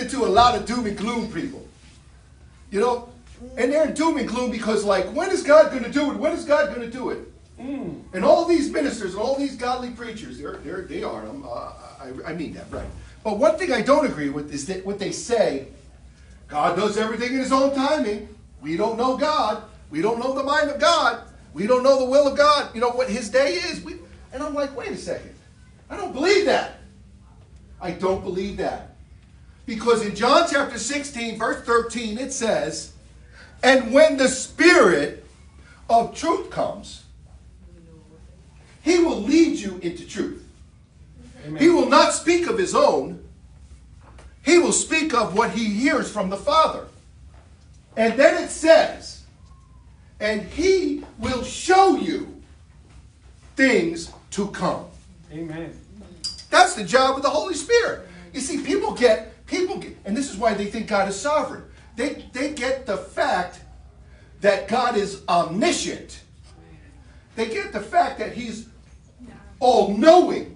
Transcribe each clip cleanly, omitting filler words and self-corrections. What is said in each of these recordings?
listening to a lot of doom and gloom people. You know? And they're in doom and gloom because, like, when is God going to do it? When is God going to do it? And all these ministers and all these godly preachers, they are. I mean that, right. But one thing I don't agree with is that what they say, God does everything in his own timing. We don't know God. We don't know the mind of God. We don't know the will of God. You know what his day is. And I'm like, wait a second. I don't believe that. I don't believe that. Because in John chapter 16, verse 13, it says, and when the Spirit of truth comes, he will lead you into truth. Amen. He will not speak of his own. He will speak of what he hears from the Father. And then it says, and he will show you things to come. Amen. That's the job of the Holy Spirit. You see, people get, and this is why they think God is sovereign. They get the fact that God is omniscient. They get the fact that he's all-knowing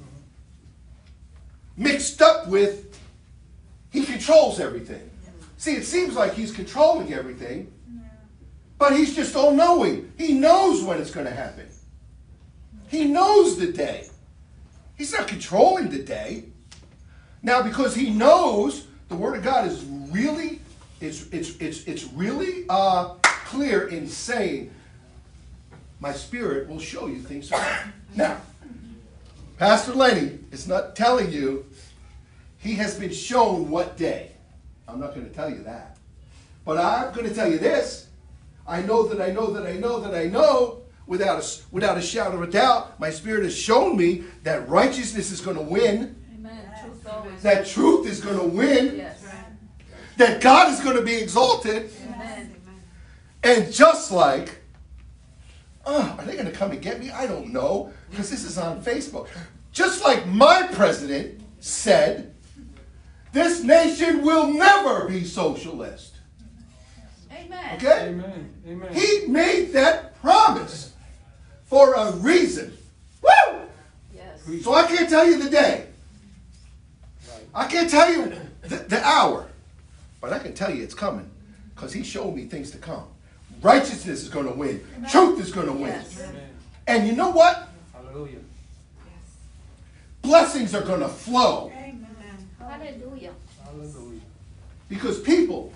mixed up with he controls everything. See, it seems like he's controlling everything, but he's just all-knowing. He knows when it's going to happen. He knows the day. He's not controlling the day. Now, because he knows, the Word of God is really, it's really clear in saying, my Spirit will show you things to come. Now, Pastor Lenny is not telling you he has been shown what day. I'm not going to tell you that. But I'm going to tell you this. I know that I know that I know that I know, without a shadow of a doubt, my Spirit has shown me that righteousness is going to win. Amen. Truth that truth is going to win. Yes. That God is going to be exalted. Amen. And just like, are they going to come and get me? I don't know, because this is on Facebook. Just like my president said, this nation will never be socialist. Amen. Okay? Amen. Amen. He made that promise for a reason. Woo! Yes. So I can't tell you the day. I can't tell you the hour. But I can tell you it's coming, because he showed me things to come. Righteousness is going to win. Amen. Truth is going to win. Yes. Amen. And you know what? Hallelujah. Blessings are going to flow. Amen. Hallelujah. Hallelujah. Because people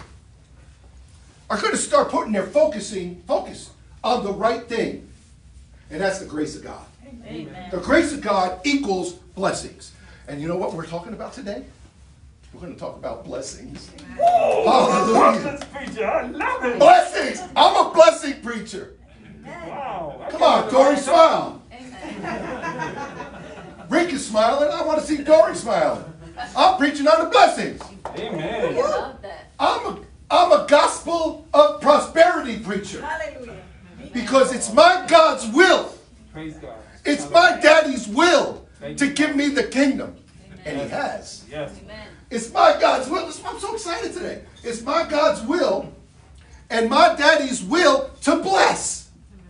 are going to start putting their focus on the right thing. And that's the grace of God. Amen. The grace of God equals blessings. And you know what we're talking about today? We're going to talk about blessings. Hallelujah. Preacher, I love it. Blessings. I'm a blessing preacher. Wow. Come on, Dory, smile. Amen. Rick is smiling. I want to see Dory smiling. I'm preaching on the blessings. Amen. I love that. I'm a gospel of prosperity preacher. Hallelujah. Because it's my God's will. Praise God. It's my daddy's will Thank to you. give me the kingdom. Amen. And he has. Yes. Amen. It's my God's will. That's why I'm so excited today. It's my God's will and my daddy's will to bless.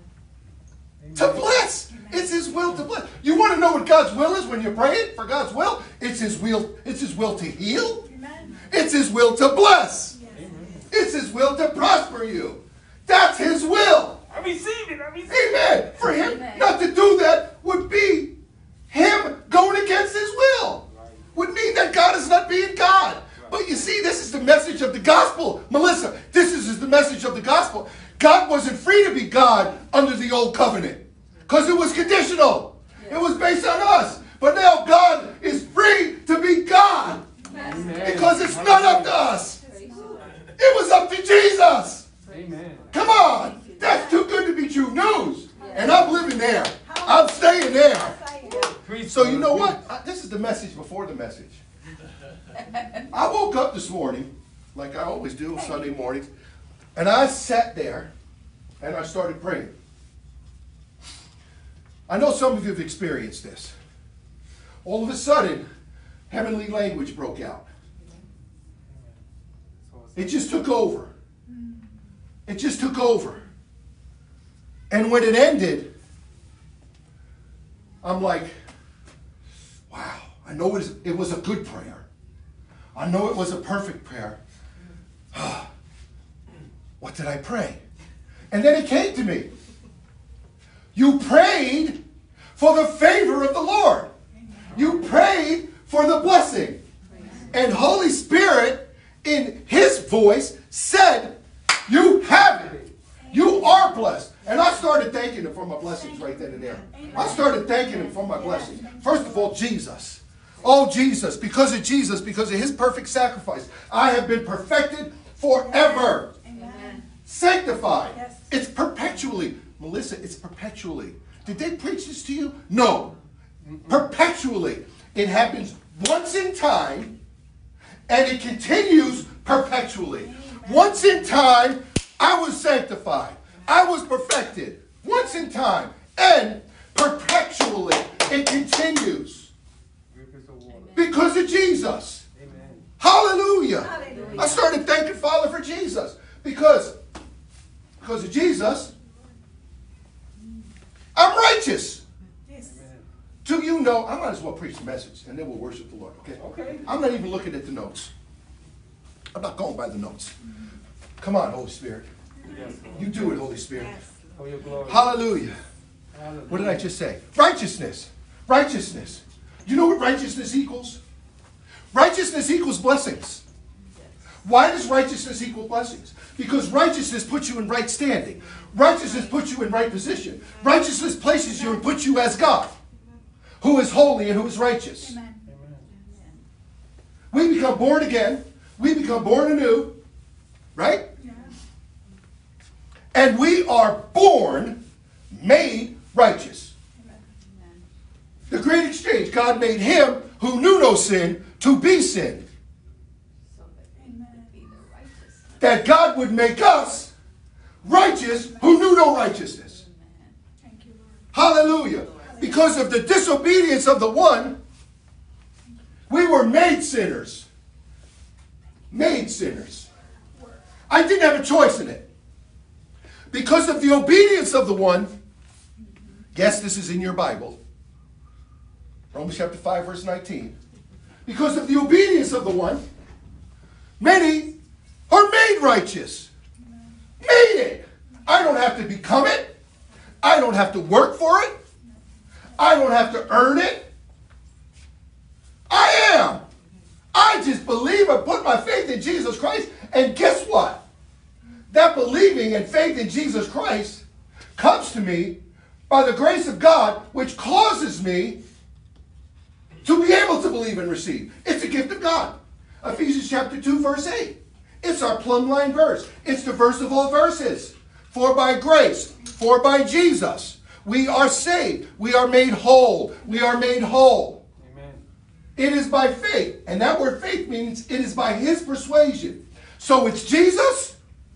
To bless. It's his will to bless. You want to know what God's will is when you're praying for God's will? It's his will. It's his will to heal. Amen. It's his will to bless. Amen. It's his will to prosper you. That's his will. I receive it. I receive it. Amen. For him Amen. not to do that would be him going against his will. Would mean that God is not being God. But you see, this is the message of the gospel. Melissa, this is the message of the gospel. God wasn't free to be God under the old covenant. Because it was conditional. It was based on us. But now God is free to be God. Amen. Because it's not up to us. Praise the Lord. It was up to Jesus. Amen. Come on. That's too good to be true news. And I'm living there. I'm staying there. Preach, So you know brother, what? This is the message before the message. I woke up this morning, like I always do Sunday mornings, and I sat there and I started praying. I know some of you have experienced this. All of a sudden, heavenly language broke out. It just took over. It just took over. And when it ended, I'm like, wow, I know it was a good prayer. I know it was a perfect prayer. What did I pray? And then it came to me. You prayed for the favor of the Lord. You prayed for the blessing. And Holy Spirit, in his voice, said, you have it. You are blessed. And I started thanking him for my blessings right then and there. I started thanking him for my blessings. First of all, Jesus. Oh, Jesus, because of Jesus, because of his perfect sacrifice, I have been perfected forever. Amen. Sanctified. Yes. It's perpetually. Melissa, it's perpetually. Did they preach this to you? No. Perpetually. It happens once in time, and it continues perpetually. Once in time, I was sanctified. I was perfected. Once in time. And perpetually, it continues. Rivers of water. Because of Jesus. Amen. Hallelujah. Hallelujah. I started thanking Father for Jesus. Because of Jesus, I'm righteous. Yes. Amen. Do you know, I might as well preach the message and then we'll worship the Lord, okay? Okay. I'm not even looking at the notes. I'm not going by the notes. Come on, Holy Spirit. Yes, Lord. You do it, Holy Spirit. Yes. For your glory. Hallelujah. Hallelujah. What did I just say? Righteousness. Righteousness. You know what righteousness equals? Righteousness equals blessings. Why does righteousness equal blessings? Because righteousness puts you in right standing. Righteousness puts you in right position. Righteousness places you and puts you as God, who is holy and who is righteous. Amen. Amen. We become born again. We become born anew. Right? Yeah. And we are born, made righteous. Amen. The great exchange. God made him who knew no sin to be sin, So that we could be the righteous. that God would make us righteous who knew no righteousness. Amen. Thank you, Lord. Hallelujah. Because of the disobedience of the one, we were made sinners. Made sinners. I didn't have a choice in it. Because of the obedience of the one, yes, this is in your Bible. Romans chapter 5, verse 19. Because of the obedience of the one, many are made righteous. Made it. I don't have to become it. I don't have to work for it. I don't have to earn it. I am. I just believe and put my faith in Jesus Christ. And guess what? That believing and faith in Jesus Christ comes to me by the grace of God, which causes me to be able to believe and receive. It's a gift of God. Ephesians chapter 2, verse 8. It's our plumb line verse. It's the verse of all verses. For by grace, for by Jesus, we are saved. We are made whole. We are made whole. Amen. It is by faith. And that word faith means it is by his persuasion. So it's Jesus.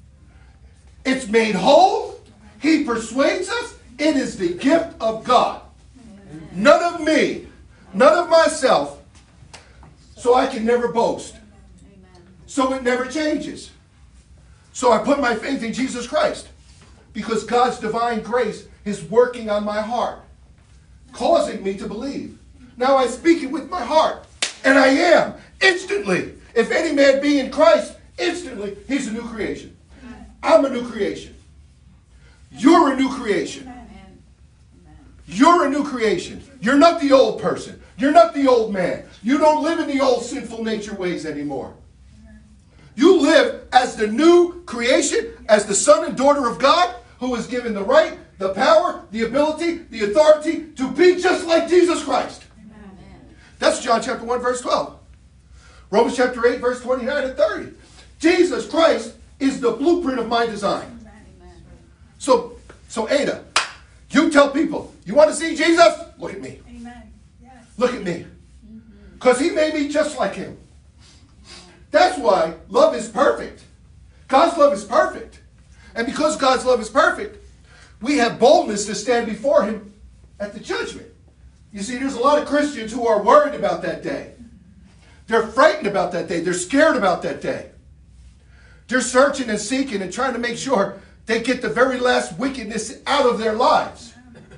It's made whole. He persuades us. It is the gift of God. None of me. None of myself. So I can never boast. Amen. So it never changes. So I put my faith in Jesus Christ. Because God's divine grace is working on my heart. Causing me to believe. Now I speak it with my heart. And I am. Instantly. If any man be in Christ, instantly he's a new creation. I'm a new creation. You're a new creation. Amen. Amen. You're a new creation. You're not the old person. You're not the old man. You don't live in the old sinful nature ways anymore. You live as the new creation, as the son and daughter of God, who is given the right, the power, the ability, the authority to be just like Jesus Christ. Amen. That's John chapter 1, verse 12. Romans chapter 8, verse 29 and 30. Jesus Christ is the blueprint of my design. Amen. So Ada, you tell people, you want to see Jesus? Look at me. Amen. Yes. Look at me. Because he made me just like him. That's why love is perfect. God's love is perfect. And because God's love is perfect, we have boldness to stand before him at the judgment. You see, there's a lot of Christians who are worried about that day. They're frightened about that day. They're scared about that day. They're searching and seeking and trying to make sure they get the very last wickedness out of their lives.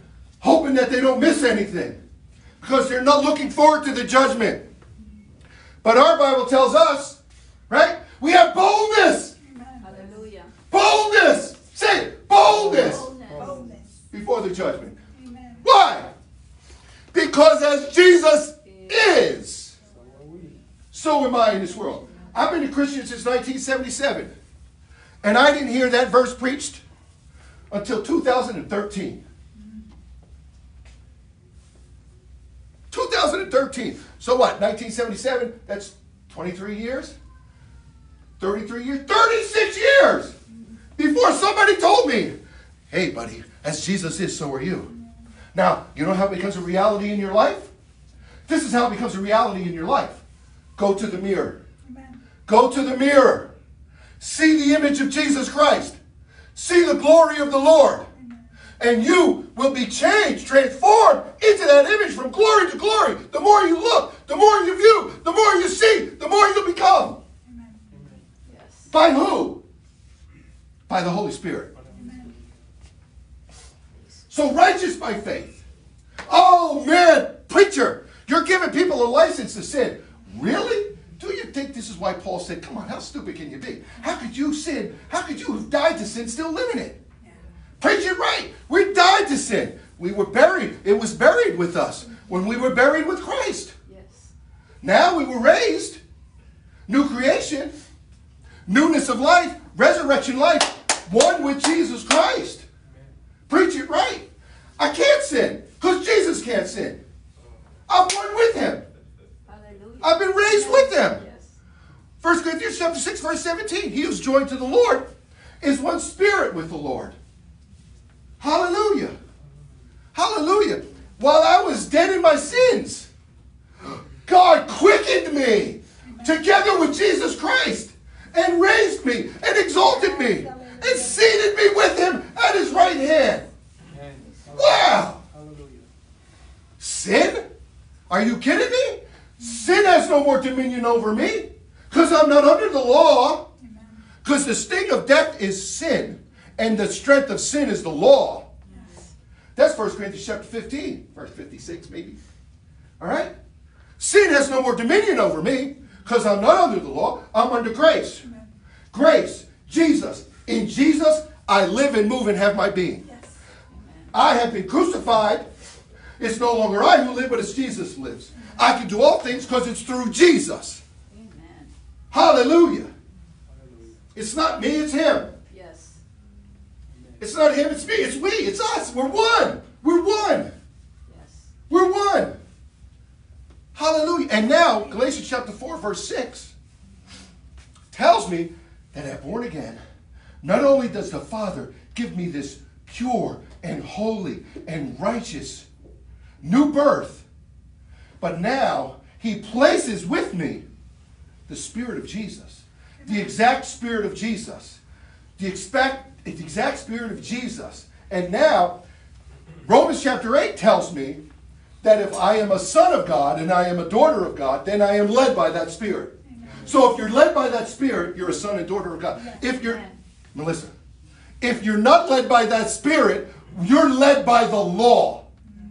Hoping that they don't miss anything. Because they're not looking forward to the judgment. But our Bible tells us, right? We have boldness. Hallelujah. Boldness. Say it. Boldness. Boldness. Before the judgment. Why? Because as Jesus is, So are we. so am I in this world. I've been a Christian since 1977. And I didn't hear that verse preached until 2013. 2013. So what? 1977? That's 23 years? 33 years? 36 years! Before somebody told me, hey, buddy, as Jesus is, so are you. Now, you know how it becomes a reality in your life? This is how it becomes a reality in your life. Go to the mirror. Go to the mirror. See the image of Jesus Christ. See the glory of the Lord. And you will be changed, transformed into that image from glory to glory. The more you look, the more you view, the more you see, the more you become. Yes. By who? By the Holy Spirit. So righteous by faith. Oh man, preacher, you're giving people a license to sin. Really? Do you think this is why Paul said, come on, how stupid can you be? How could you sin? How could you have died to sin still live in it? Preach it right. We died to sin. We were buried. It was buried with us when we were buried with Christ. Yes. Now we were raised. New creation. Newness of life. Resurrection life. One with Jesus Christ. Preach it right. I can't sin because Jesus can't sin. I'm one with him. Hallelujah. I've been raised with him. Yes. 1 Corinthians chapter 6, verse 17. He who's joined to the Lord is one spirit with the Lord. Hallelujah. Hallelujah. While I was dead in my sins, God quickened me together with Jesus Christ and raised me and exalted me and seated me with him at his right hand. Amen. Wow. Hallelujah. Sin? Are you kidding me? Sin has no more dominion over me because I'm not under the law. Because the sting of death is sin, and the strength of sin is the law. That's 1 Corinthians chapter 15, verse 56 maybe. All right? Sin has no more dominion over me because I'm not under the law. I'm under grace. Grace. Jesus. In Jesus, I live and move and have my being. I have been crucified. It's no longer I who live, but it's Jesus who lives. I can do all things because it's through Jesus. Amen. Hallelujah. Hallelujah. It's not me, it's him. Yes. It's not him, it's me. It's we, it's us. We're one. We're one. Yes. We're one. Hallelujah. And now, Galatians chapter 4, verse 6 tells me that I'm born again. Not only does the Father give me this pure and holy and righteous new birth, but now he places with me the Spirit of Jesus. The exact Spirit of Jesus. The exact Spirit of Jesus. And now, Romans chapter 8 tells me that if I am a son of God and I am a daughter of God, then I am led by that Spirit. So if you're led by that Spirit, you're a son and daughter of God. If you're, Melissa, if you're not led by that Spirit, you're led by the law.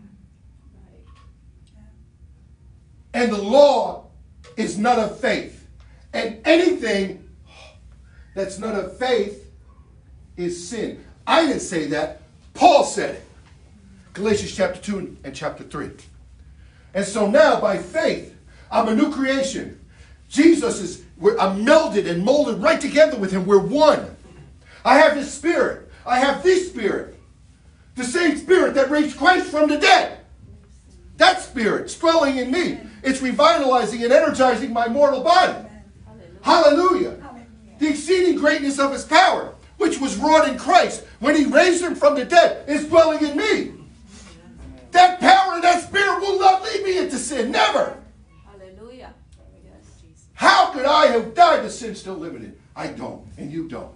And the law is not of faith. And anything that's not of faith is sin. I didn't say that. Paul said it. Galatians chapter 2 and chapter 3. And so now by faith, I'm a new creation. Jesus is, I'm melded and molded right together with him. We're one. I have his Spirit. I have the Spirit. The same Spirit that raised Christ from the dead. That Spirit's dwelling in me. It's revitalizing and energizing my mortal body. Hallelujah. The exceeding greatness of his power, which was wrought in Christ when he raised him from the dead, is dwelling in me. That power and that Spirit will not lead me into sin. Never. Hallelujah. Yes. How could I have died to sin still living in? I don't, and you don't.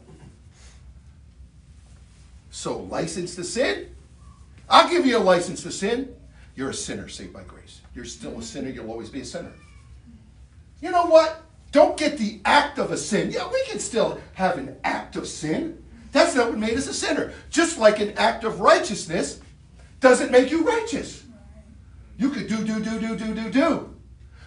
So, license to sin? I'll give you a license to sin. You're a sinner saved by grace. You're still a sinner. You'll always be a sinner. You know what? Don't get the act of a sin. Yeah, we can still have an act of sin. That's not what made us a sinner. Just like an act of righteousness doesn't make you righteous. You could do.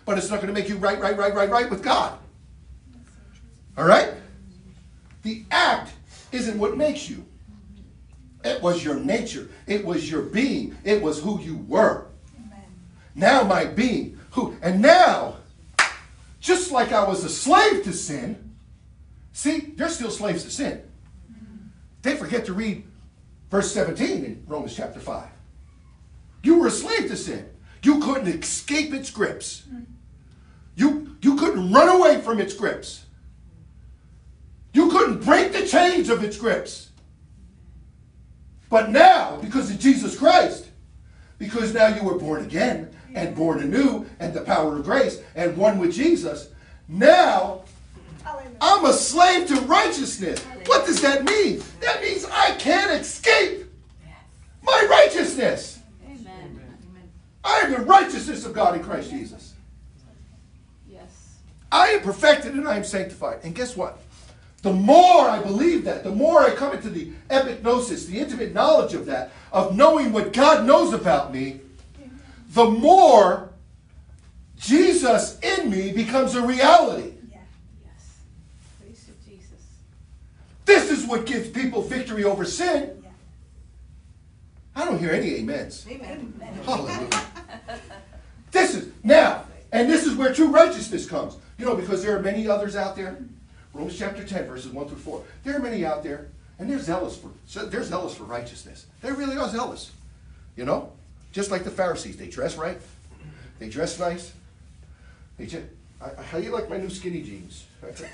but it's not going to make you right with God. All right? The act isn't what makes you. It was your nature. It was your being. It was who you were. Amen. Now my being, and now, just like I was a slave to sin, see, they're still slaves to sin. They forget to read verse 17 in Romans chapter 5. You were a slave to sin. You couldn't escape its grips. You couldn't run away from its grips. You couldn't break the chains of its grips. But now, because of Jesus Christ, because now you were born again and born anew and the power of grace and one with Jesus, now I'm a slave to righteousness. What does that mean? That means I can't escape my righteousness. Amen. I am the righteousness of God in Christ Jesus. Yes. I am perfected and I am sanctified. And guess what? The more I believe that, the more I come into the epignosis, the intimate knowledge of that, of knowing what God knows about me, the more Jesus in me becomes a reality. Yes. Praise to Jesus. This is what gives people victory over sin. I don't hear any amens. Amen. Hallelujah. This is, now, and this is where true righteousness comes. You know, because there are many others out there. Romans chapter 10, verses 1 through 4. There are many out there, and they're zealous for righteousness. They really are zealous. You know? Just like the Pharisees. They dress right. They dress nice. How do you like my new skinny jeans?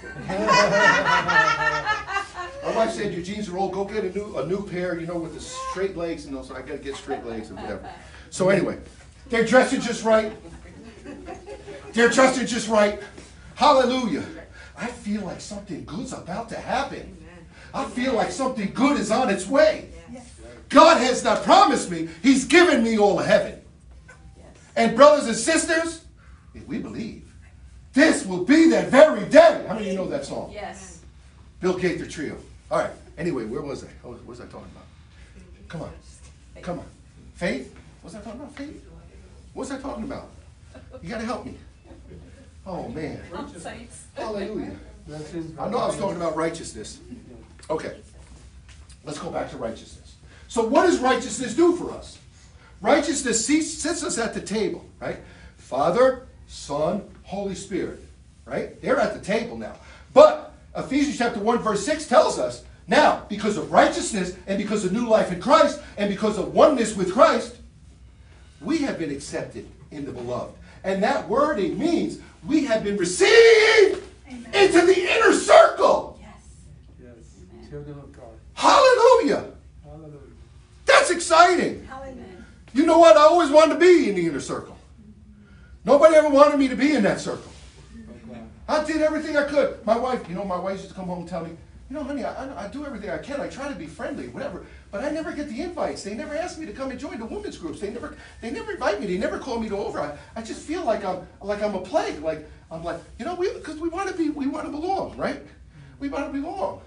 My wife said, your jeans are old. Go get a new pair, you know, with the straight legs. And so I got to get straight legs and whatever. So anyway, they're dressing just right. They're dressing just right. Hallelujah. I feel like something good's about to happen. I feel like something good is on its way. God has not promised me. He's given me all of heaven. And brothers and sisters, if we believe, this will be that very day. How many of you know that song? Yes. Bill Gaither Trio. All right. Anyway, where was I? What was I talking about? Come on. Come on. Faith? What was I talking about? Faith? What was I talking about? You got to help me. Oh, man. Hallelujah. I know I was talking about righteousness. Okay. Let's go back to righteousness. So what does righteousness do for us? Righteousness sits us at the table, right? Father, Son, Holy Spirit, right? They're at the table now. But Ephesians chapter 1 verse 6 tells us, now, because of righteousness and because of new life in Christ and because of oneness with Christ, we have been accepted in the beloved. And that wording means we have been received into the inner circle. Yes. Children of God. Hallelujah. Hallelujah. That's exciting. Hallelujah. You know what? I always wanted to be in the inner circle. Nobody ever wanted me to be in that circle. Okay. I did everything I could. My wife used to come home and tell me, you know, honey, I do everything I can. I try to be friendly, whatever. But I never get the invites. They never ask me to come and join the women's groups. They never invite me. They never call me to over. I just feel like I'm a plague. I'm like, you know, because we want to belong, right? We want to belong.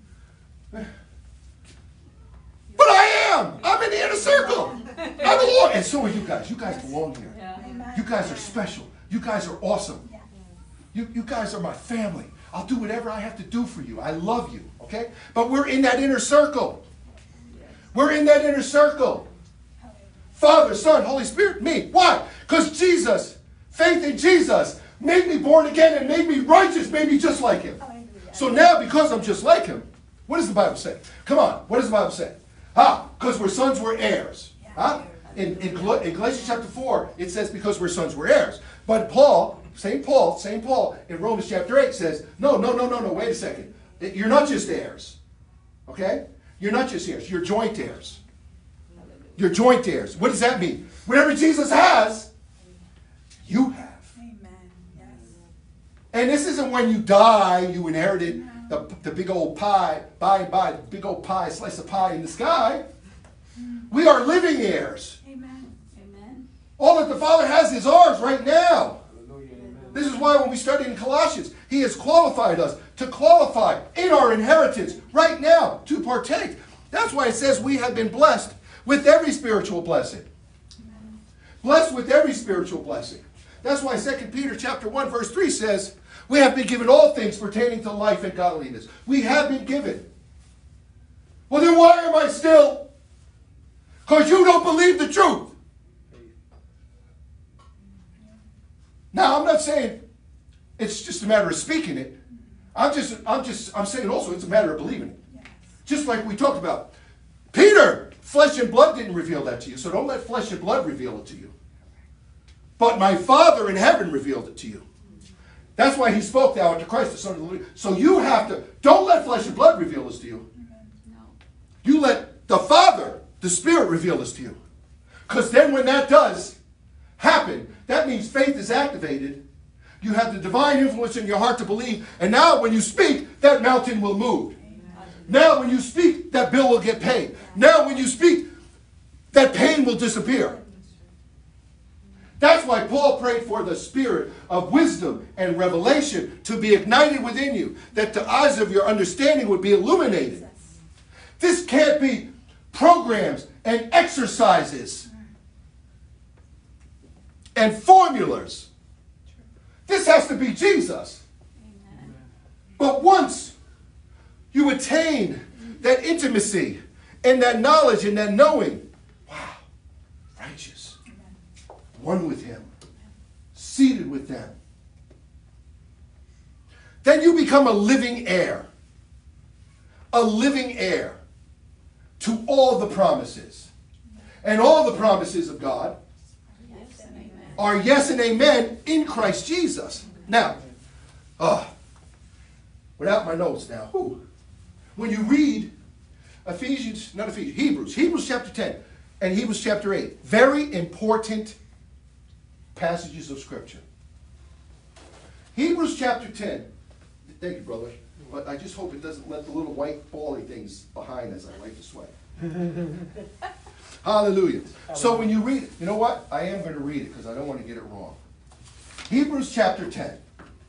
But I am. I'm in the inner circle. I belong. And so are you guys. You guys belong here. You guys are special. You guys are awesome. You guys are my family. I'll do whatever I have to do for you. I love you, okay? But we're in that inner circle. We're in that inner circle. Father, Son, Holy Spirit, me. Why? Because Jesus, faith in Jesus, made me born again and made me righteous, made me just like him. So now, because I'm just like him, what does the Bible say? Come on, what does the Bible say? Because we're sons, we're heirs. In Galatians chapter 4, it says because we're sons, we're heirs. But St. Paul, in Romans chapter 8 says, no, wait a second. You're not just heirs. Okay? You're not just heirs. You're joint heirs. You're joint heirs. What does that mean? Whatever Jesus has, you have. Amen. Yes. And this isn't when you die, you inherited the big old pie, the big old pie, slice of pie in the sky. We are living heirs. Amen. Amen. All that the Father has is ours right now. Hallelujah. Amen. This is why when we study in Colossians, he has qualified us to qualify in our inheritance right now to partake. That's why it says we have been blessed with every spiritual blessing. Blessed with every spiritual blessing. That's why 2 Peter chapter 1 verse 3 says, we have been given all things pertaining to life and godliness. We have been given. Well, then why am I still? Because you don't believe the truth. Now, I'm not saying it's just a matter of speaking it. I'm saying also it's a matter of believing it. Yes. Just like we talked about. Peter, flesh and blood didn't reveal that to you, so don't let flesh and blood reveal it to you. But my Father in heaven revealed it to you. That's why he spoke thou unto Christ, the Son of the living. So you have to, don't let flesh and blood reveal this to you. No. You let the Father, the Spirit, reveal this to you. Because then when that does happen, that means faith is activated. You have the divine influence in your heart to believe. And now when you speak, that mountain will move. Now when you speak, that bill will get paid. Now when you speak, that pain will disappear. That's why Paul prayed for the spirit of wisdom and revelation to be ignited within you, that the eyes of your understanding would be illuminated. This can't be programs and exercises and formulas. This has to be Jesus. Amen. But once you attain that intimacy and that knowledge and that knowing, wow, righteous, one with him, seated with them, then you become a living heir to all the promises. And all the promises of God Yes and amen. are yes and amen in Christ Jesus. Now, without my notes now, when you read Hebrews chapter 10 and Hebrews chapter 8, very important passages of Scripture. Hebrews chapter 10, thank you, brother, but I just hope it doesn't let the little white bally things behind as I wipe the sweat. Hallelujah. So when you read it, you know what? I am going to read it because I don't want to get it wrong. Hebrews chapter 10,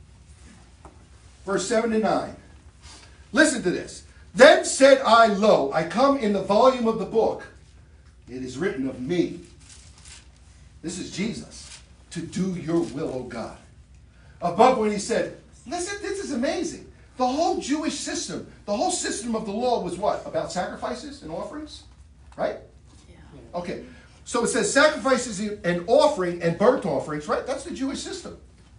verse 7 to 9. Listen to this. Then said I, lo, I come in the volume of the book. It is written of me. This is Jesus. To do your will, O God. Above when he said, listen, this is amazing. The whole Jewish system, the whole system of the law was what? About sacrifices and offerings? Right? Yeah. Okay. So it says sacrifices and offering and burnt offerings, right? That's the Jewish system.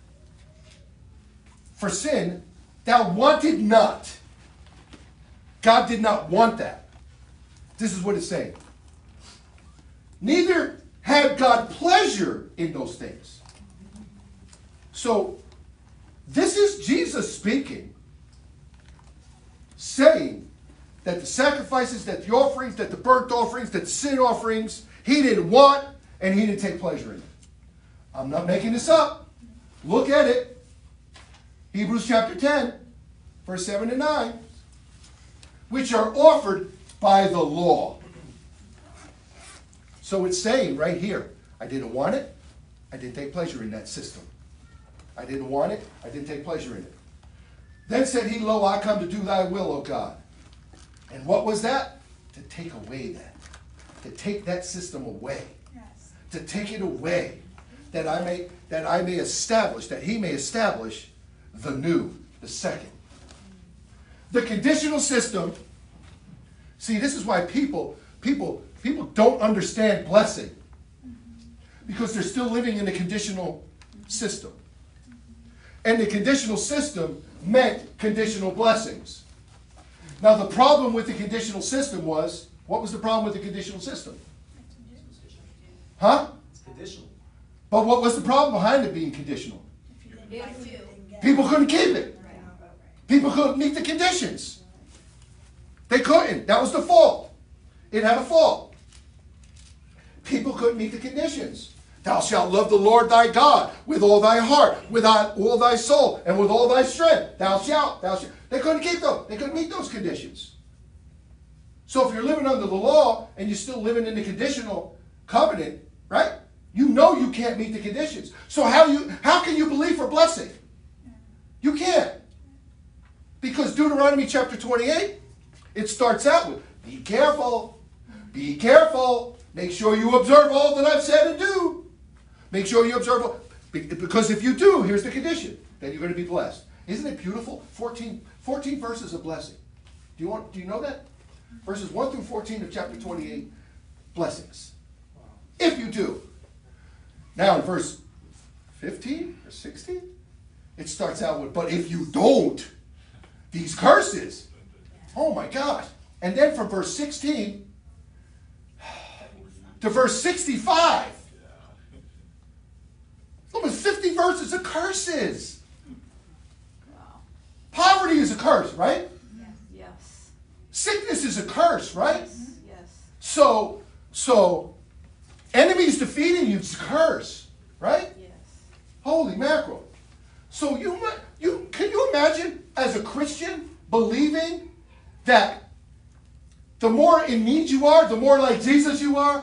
For sin, thou wanted not. God did not want that. This is what it's saying. Neither had God pleasure in those things. So, this is Jesus speaking, saying that the sacrifices, that the offerings, that the burnt offerings, that the sin offerings, he didn't want and he didn't take pleasure in it. I'm not making this up. Look at it. Hebrews chapter 10, verse 7 to 9. Which are offered by the law. So it's saying right here, I didn't want it, I didn't take pleasure in that system. I didn't want it, I didn't take pleasure in it. Then said he, lo, I come to do thy will, O God. And what was that? To take away that. To take that system away. Yes. To take it away. That I may establish, that he may establish the new, the second. The conditional system, see, this is why people don't understand blessing. Because they're still living in a conditional system. And the conditional system meant conditional blessings. Now the problem with the conditional system was, what was the problem with the conditional system? Huh? It's conditional. But what was the problem behind it being conditional? People couldn't keep it. People couldn't meet the conditions. They couldn't. That was the fault. It had a fault. People couldn't meet the conditions. Thou shalt love the Lord thy God with all thy heart, with all thy soul, and with all thy strength. Thou shalt. They couldn't keep those. They couldn't meet those conditions. So if you're living under the law and you're still living in the conditional covenant, right? You know you can't meet the conditions. So how can you believe for blessing? You can't. Because Deuteronomy chapter 28, it starts out with, be careful, make sure you observe all that I've said and do. Make sure you observe all. Because if you do, here's the condition, then you're going to be blessed. Isn't it beautiful? 14 verses of blessing. Do you know that? Verses 1 through 14 of chapter 28, blessings. If you do. Now in verse 15 or 16, it starts out with, but if you don't, these curses. Oh my God. And then from verse 16 to verse 65, almost 50 verses of curses. Wow. Poverty is a curse, right? Yes. Sickness is a curse, right? Yes. So enemies defeating you is a curse, right? Yes. Holy mackerel. So can you imagine as a Christian believing that the more in need you are, the more like Jesus you are,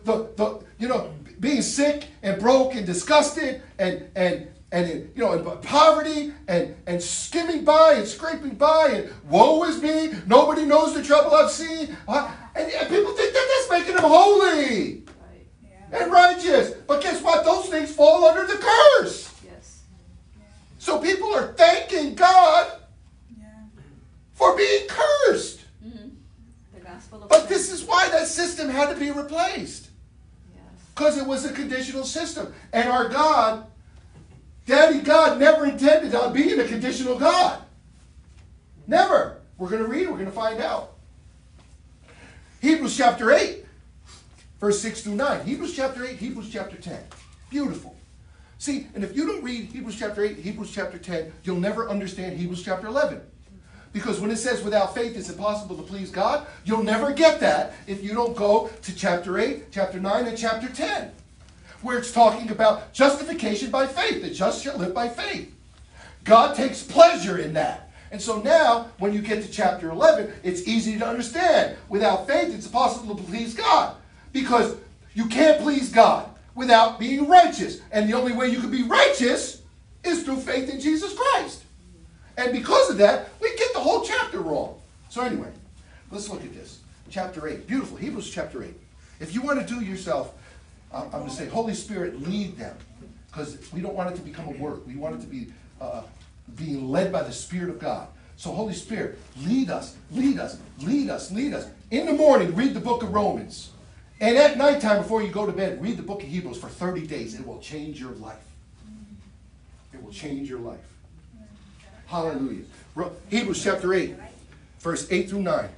being sick and broke and disgusted and in poverty and skimming by and scraping by and woe is me, nobody knows the trouble I've seen. And people think that that's making them holy and righteous. But guess what? Those things fall under the curse. Yes. So people are thanking God for being cursed. Mm-hmm. The gospel of But this is why that system had to be replaced. Yes. Because it was a conditional system. And our God, Daddy God, never intended on being a conditional God. Never. We're going to read, we're going to find out. Hebrews chapter 8, verse 6 through 9. Hebrews chapter 8, Hebrews chapter 10. Beautiful. See, and if you don't read Hebrews chapter 8, Hebrews chapter 10, you'll never understand Hebrews chapter 11. Because when it says without faith it's impossible to please God, you'll never get that if you don't go to chapter 8, chapter 9, and chapter 10. Where it's talking about justification by faith. The just shall live by faith. God takes pleasure in that. And so now, when you get to chapter 11, it's easy to understand. Without faith, it's impossible to please God. Because you can't please God without being righteous. And the only way you can be righteous is through faith in Jesus Christ. And because of that, we get the whole chapter wrong. So anyway, let's look at this. Chapter 8. Beautiful. Hebrews chapter 8. If you want to do yourself, I'm going to say, Holy Spirit, lead them. Because we don't want it to become a work. We want it to be being led by the Spirit of God. So Holy Spirit, lead us, lead us, lead us, lead us. In the morning, read the book of Romans. And at nighttime, before you go to bed, read the book of Hebrews for 30 days. It will change your life. It will change your life. Hallelujah. Hebrews chapter 8, verse 8 through 9.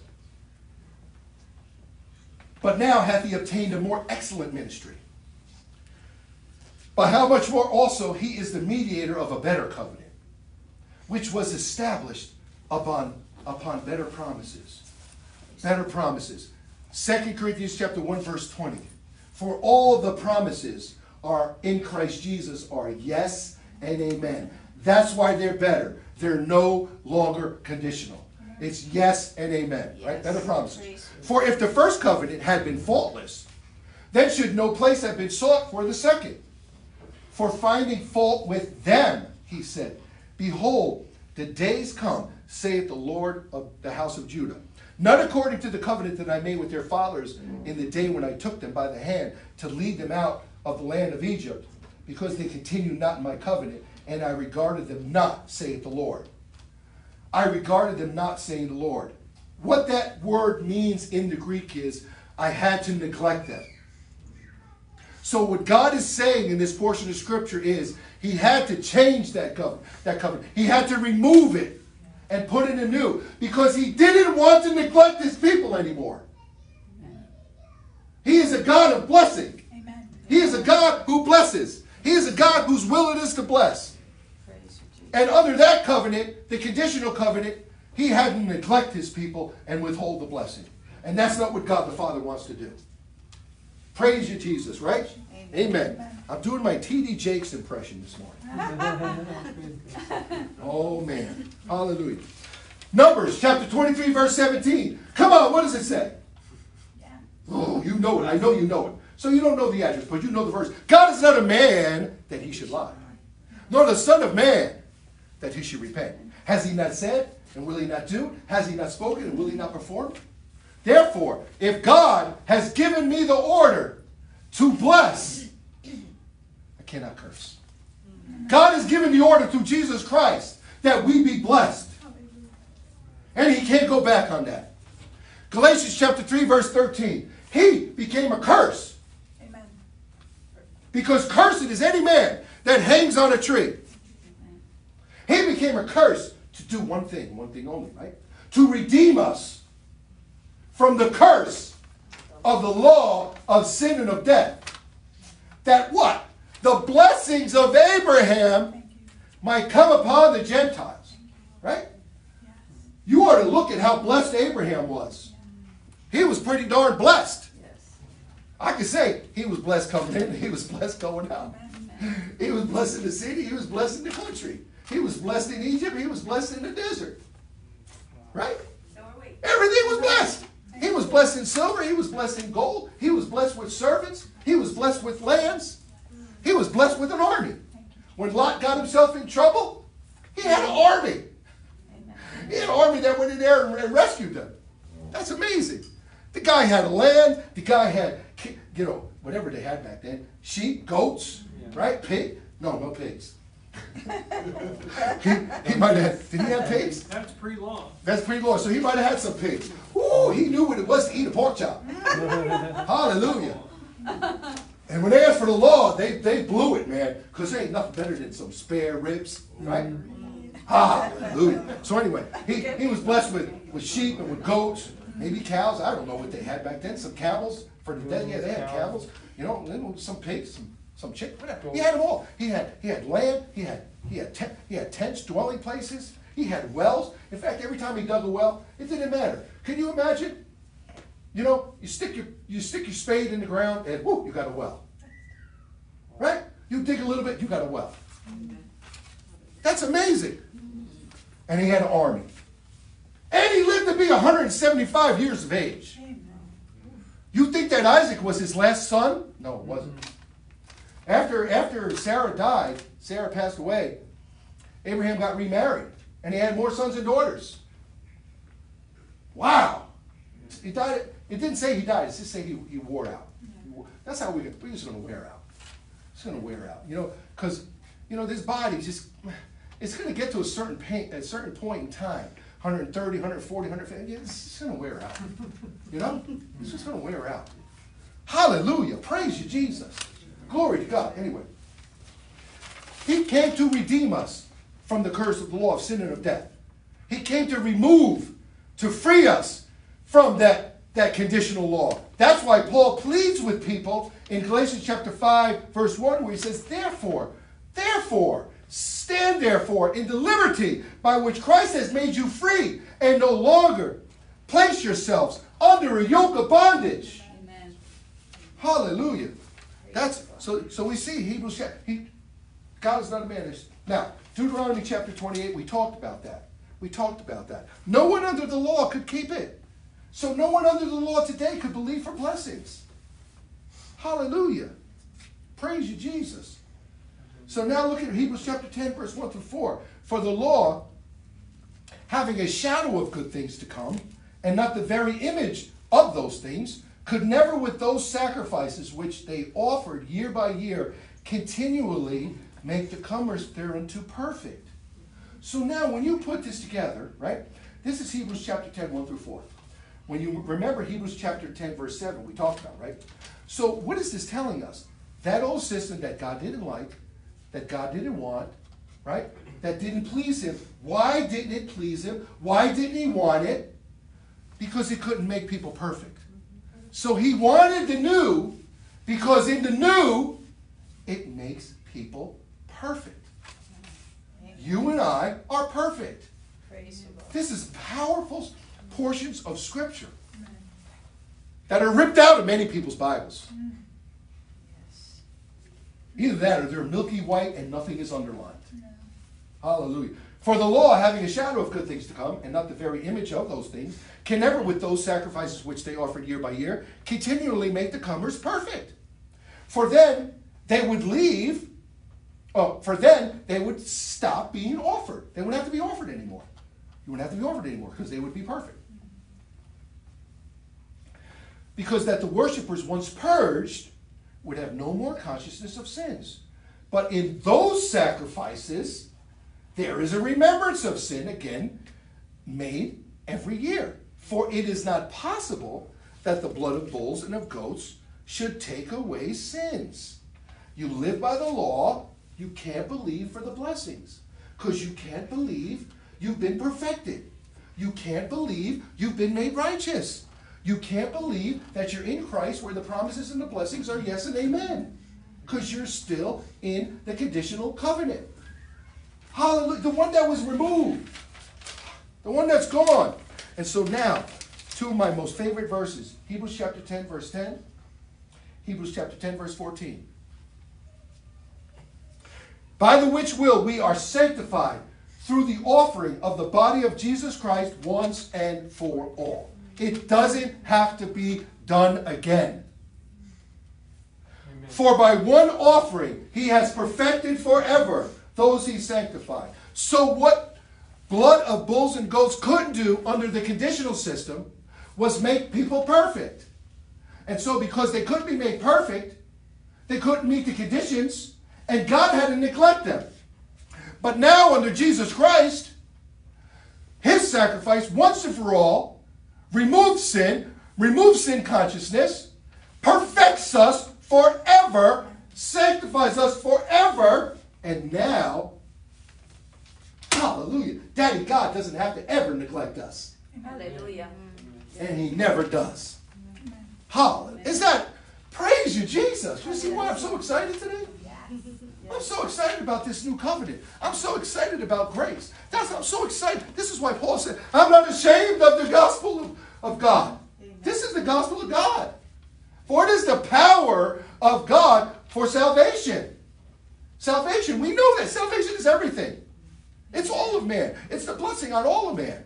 But now hath he obtained a more excellent ministry. By how much more also he is the mediator of a better covenant, which was established upon better promises. Better promises. 2 Corinthians chapter 1, verse 20. For all the promises are in Christ Jesus are yes and amen. That's why they're better. They're no longer conditional. It's yes and amen. Yes. Right? Better promises. For if the first covenant had been faultless, then should no place have been sought for the second. For finding fault with them, he said, behold, the days come, saith the Lord of the house of Judah, not according to the covenant that I made with their fathers in the day when I took them by the hand to lead them out of the land of Egypt, because they continued not in my covenant, and I regarded them not, saith the Lord. I regarded them not, saying the Lord. What that word means in the Greek is, I had to neglect them. So what God is saying in this portion of Scripture is, he had to change that covenant. He had to remove it and put in a new, because he didn't want to neglect his people anymore. He is a God of blessing. Amen. He is a God who blesses. He is a God whose will it is to bless. And under that covenant, the conditional covenant, he had to neglect his people and withhold the blessing. And that's not what God the Father wants to do. Praise you, Jesus, right? Amen. I'm doing my T.D. Jakes impression this morning. Oh, man. Hallelujah. Numbers chapter 23, verse 17. Come on, what does it say? Oh, you know it. I know you know it. So you don't know the address, but you know the verse. God is not a man that he should lie, nor the son of man that he should repent. Has he not said, and will he not do? Has he not spoken, and will he not perform? Therefore, if God has given me the order to bless, I cannot curse. God has given the order through Jesus Christ that we be blessed. And he can't go back on that. Galatians chapter 3 verse 13. He became a curse. Amen. Because cursed is any man that hangs on a tree. He became a curse to do one thing only, right? To redeem us from the curse of the law of sin and of death. That what? The blessings of Abraham might come upon the Gentiles. Right? You ought to look at how blessed Abraham was. He was pretty darn blessed. I could say he was blessed coming in, he was blessed going out. He was blessed in the city, he was blessed in the country. He was blessed in Egypt, he was blessed in the desert. Right? Everything was blessed. He was blessed in silver, he was blessed in gold, he was blessed with servants, he was blessed with lands, he was blessed with an army. When Lot got himself in trouble, he had an army. He had an army that went in there and rescued them. That's amazing. The guy had a land, the guy had, whatever they had back then, sheep, goats, right? Pig? No pigs. he might have, did he have pigs? That's pre-law. That's pre-law, so he might have had some pigs. Ooh, he knew what it was to eat a pork chop. Hallelujah. And when they asked for the law, they blew it, man, because there ain't nothing better than some spare ribs, right? Hallelujah. So anyway, he was blessed with sheep and with goats, maybe cows. I don't know what they had back then. Some camels for the dead. Yeah, they had camels. Some pigs, some chickens, whatever. He had them all. He had land. He had tents, dwelling places. He had wells. In fact, every time he dug a well, it didn't matter. Can you imagine? You stick your spade in the ground and whoo, you got a well. Right? You dig a little bit, you got a well. That's amazing. And he had an army. And he lived to be 175 years of age. You think that Isaac was his last son? No, it wasn't. After Sarah died, Sarah passed away, Abraham got remarried. And he had more sons and daughters. Wow. He died. It didn't say he died. It just say he wore out. That's how we're just going to wear out. It's going to wear out. Because, this body it's going to get to a certain point in time. 130, 140, 150. It's just going to wear out. It's just going to wear out. Hallelujah. Praise you, Jesus. Glory to God. Anyway. He came to redeem us from the curse of the law of sin and of death. He came to remove, to free us from that conditional law. That's why Paul pleads with people in Galatians chapter 5, verse 1, where he says, Therefore, stand therefore in the liberty by which Christ has made you free, and no longer place yourselves under a yoke of bondage. Amen. Hallelujah. That's so we see Hebrews. God is not a man. Now, Deuteronomy chapter 28, we talked about that. No one under the law could keep it. So no one under the law today could believe for blessings. Hallelujah. Praise you, Jesus. So now look at Hebrews chapter 10, verse 1 through 4. For the law, having a shadow of good things to come, and not the very image of those things, could never with those sacrifices which they offered year by year continually make the comers thereunto perfect. So now when you put this together, right, this is Hebrews chapter 10, 1 through 4. When you remember Hebrews chapter 10, verse 7, we talked about, right? So what is this telling us? That old system that God didn't like, that God didn't want, right? That didn't please him. Why didn't it please him? Why didn't he want it? Because he couldn't make people perfect. So he wanted the new, because in the new, it makes people perfect. You and I are perfect. Praise you, Lord. This is powerful portions of Scripture that are ripped out of many people's Bibles. Yes. Either that or they're milky white and nothing is underlined. Hallelujah. For the law, having a shadow of good things to come, and not the very image of those things, can never with those sacrifices which they offered year by year, continually make the comers perfect. For then they would they would stop being offered. They wouldn't have to be offered anymore. You wouldn't have to be offered anymore because they would be perfect. Because that the worshippers once purged would have no more consciousness of sins. But in those sacrifices, there is a remembrance of sin, again, made every year. For it is not possible that the blood of bulls and of goats should take away sins. You live by the law, you can't believe for the blessings. Because you can't believe you've been perfected. You can't believe you've been made righteous. You can't believe that you're in Christ where the promises and the blessings are yes and amen. Because you're still in the conditional covenant. Hallelujah. The one that was removed. The one that's gone. And so now, two of my most favorite verses. Hebrews chapter 10, verse 10. Hebrews chapter 10, verse 14. By the which will we are sanctified through the offering of the body of Jesus Christ once and for all. It doesn't have to be done again. Amen. For by one offering he has perfected forever those he sanctified. So what blood of bulls and goats couldn't do under the conditional system was make people perfect. And so because they couldn't be made perfect, they couldn't meet the conditions, and God had to neglect them. But now under Jesus Christ, his sacrifice once and for all removes sin consciousness, perfects us forever, sanctifies us forever, and now, hallelujah, Daddy God doesn't have to ever neglect us. Hallelujah. And he never does. Hallelujah. Is that, praise you, Jesus. You see why I'm so excited today? I'm so excited about this new covenant. I'm so excited about grace. I'm so excited. This is why Paul said, I'm not ashamed of the gospel of God. This is the gospel of God. For it is the power of God for salvation. Salvation, we know that salvation is everything. It's all of man. It's the blessing on all of man.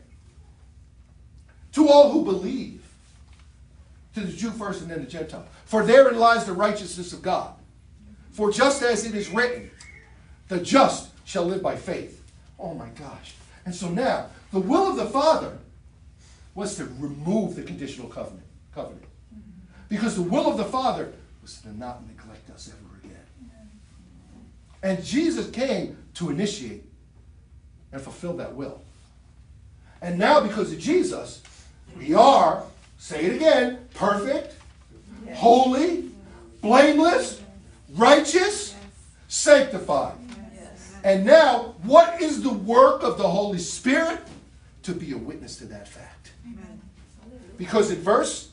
To all who believe. To the Jew first and then the Gentile. For therein lies the righteousness of God. For just as it is written, the just shall live by faith. Oh my gosh. And so now, the will of the Father was to remove the conditional covenant. Because the will of the Father was to not neglect us ever again. And Jesus came to initiate and fulfill that will. And now because of Jesus, we are, say it again, perfect, holy, blameless, righteous, sanctified. And now, what is the work of the Holy Spirit? To be a witness to that fact. Amen. Because in verse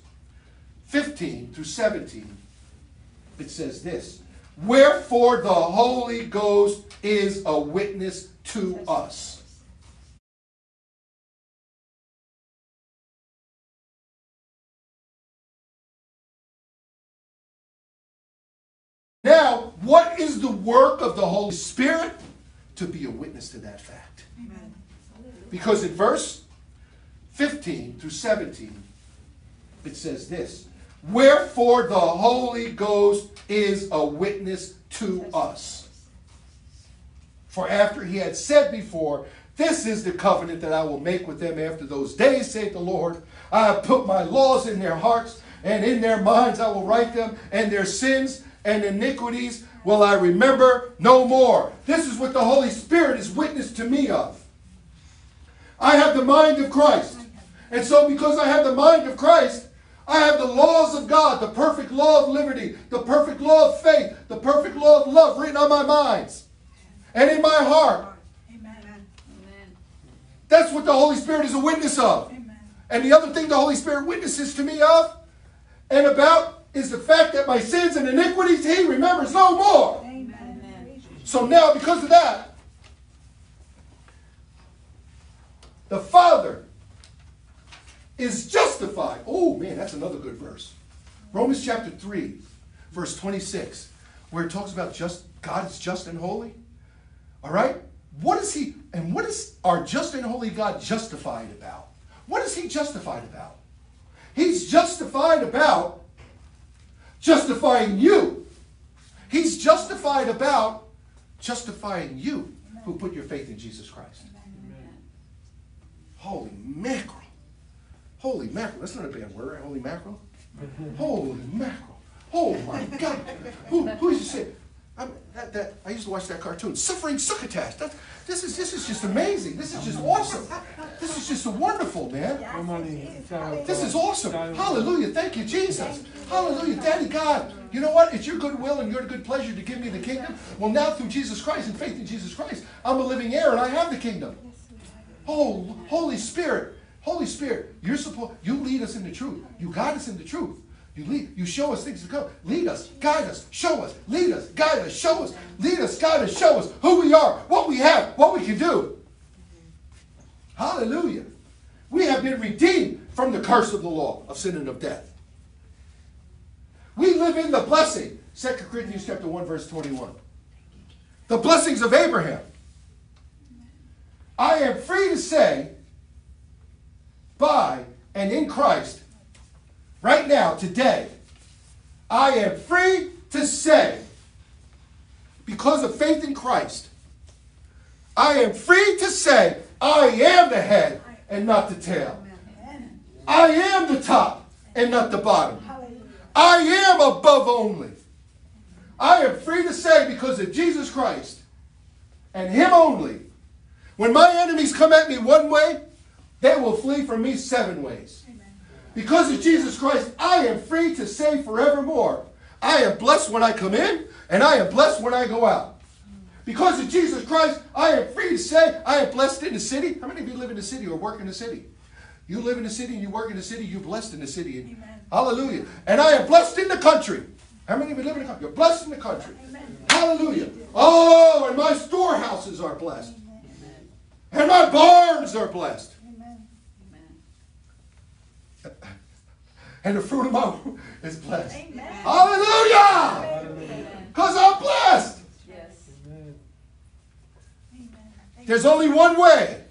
15 through 17, it says this. Wherefore the Holy Ghost is a witness to us. Now, what is the work of the Holy Spirit? To be a witness to that fact. Amen. Because in verse 15 through 17, it says this. Wherefore the Holy Ghost is a witness to us. For after he had said before, this is the covenant that I will make with them after those days, saith the Lord. I have put my laws in their hearts, and in their minds I will write them, and their sins and iniquities will I remember no more. This is what the Holy Spirit is witness to me of. I have the mind of Christ. And so because I have the mind of Christ, I have the laws of God, the perfect law of liberty, the perfect law of faith, the perfect law of love written on my minds and in my heart. Amen. That's what the Holy Spirit is a witness of. Amen. And the other thing the Holy Spirit witnesses to me of and about is the fact that my sins and iniquities he remembers no more. Amen. So now, because of that, the Father is justified. Oh man, that's another good verse. Romans chapter 3, verse 26, where it talks about God is just and holy. All right? What is our just and holy God justified about? What is he justified about? He's justified about justifying you. He's justified about justifying you who put your faith in Jesus Christ. Amen. Holy mackerel. Holy mackerel. That's not a bad word, right? Holy mackerel. Holy mackerel. Oh my God. Who just said, I used to watch that cartoon, Suffering Succotash. This is just amazing. This is just awesome. This is just wonderful, man. Come on in. Child of This God. is awesome. Child of God. Hallelujah. Thank you, Jesus. Hallelujah. Daddy God, you know what? It's your good will and your good pleasure to give me the kingdom. Well, now through Jesus Christ and faith in Jesus Christ, I'm a living heir and I have the kingdom. Oh, Holy Spirit. Holy Spirit, you lead us in the truth. You guide us in the truth. You show us things to come. Lead us, guide us, show us, lead us, guide us, show us, lead us, guide us, show us who we are, what we have, what we can do. Hallelujah. We have been redeemed from the curse of the law of sin and of death. We live in the blessing. 2 Corinthians chapter 1, verse 21. The blessings of Abraham. I am free to say, by and in Christ, right now, today, I am free to say, because of faith in Christ, I am free to say, I am the head and not the tail. I am the top and not the bottom. I am above only. I am free to say, because of Jesus Christ and Him only, when my enemies come at me one way, they will flee from me 7 ways. Because of Jesus Christ, I am free to say forevermore, I am blessed when I come in, and I am blessed when I go out. Because of Jesus Christ, I am free to say, I am blessed in the city. How many of you live in the city or work in the city? You live in the city and you work in the city, you're blessed in the city. Amen. Hallelujah. And I am blessed in the country. How many of you live in the country? You're blessed in the country. Amen. Hallelujah. Oh, and my storehouses are blessed. Amen. And my barns are blessed. And the fruit of my womb is blessed. Amen. Hallelujah! Because I'm blessed. Yes. Amen. There's only one way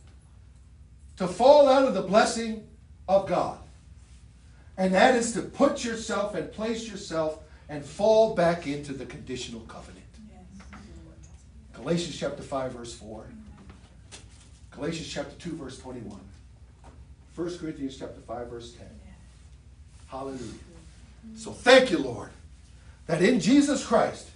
to fall out of the blessing of God. And that is to put yourself and place yourself and fall back into the conditional covenant. Yes. Galatians chapter 5, verse 4. Galatians chapter 2, verse 21. 1 Corinthians chapter 5, verse 10. Hallelujah. So thank you, Lord, that in Jesus Christ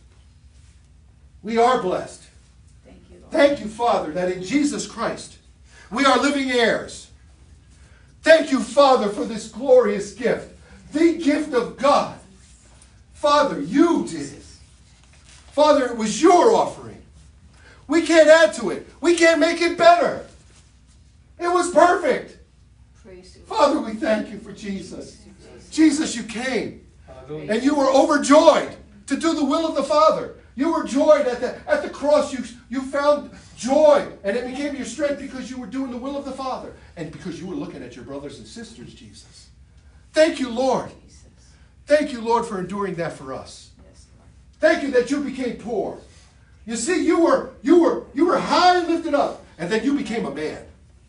we are blessed. Thank you, Lord. Thank you, Father, that in Jesus Christ we are living heirs. Thank you, Father, for this glorious gift, the gift of God. Father, you did it. Father, it was your offering. We can't add to it. We can't make it better. It was perfect. Praise you. Father, we thank you for Jesus. Jesus, you came. Hallelujah. And you were overjoyed to do the will of the Father. You were joyed at the cross. You found joy. And it became your strength because you were doing the will of the Father. And because you were looking at your brothers and sisters, Jesus. Thank you, Lord. Thank you, Lord, for enduring that for us. Yes, Lord. Thank you that you became poor. You see, you were high and lifted up. And then you became a man.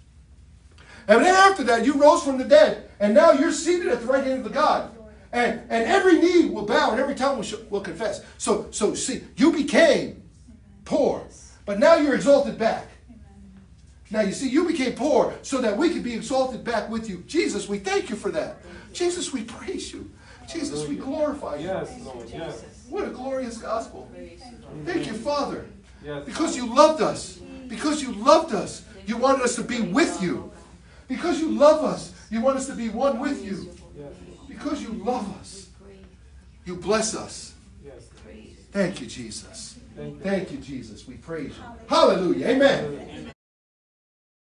And then after that, you rose from the dead. And now you're seated at the right hand of the God. And every knee will bow and every tongue will confess. So see, you became poor. But now you're exalted back. Now you see, you became poor so that we could be exalted back with you. Jesus, we thank you for that. Jesus, we praise you. Jesus, we glorify you. Yes, Lord. Yes. What a glorious gospel. Praise you, Lord. Thank you, Father. Yes. Because you loved us. Because you loved us. You wanted us to be with you. Because you love us. You want us to be one with you. Yes. Because you love us. You bless us. Yes. Thank you, Jesus. Thank you. Thank you, Jesus. We praise you. Hallelujah. Amen.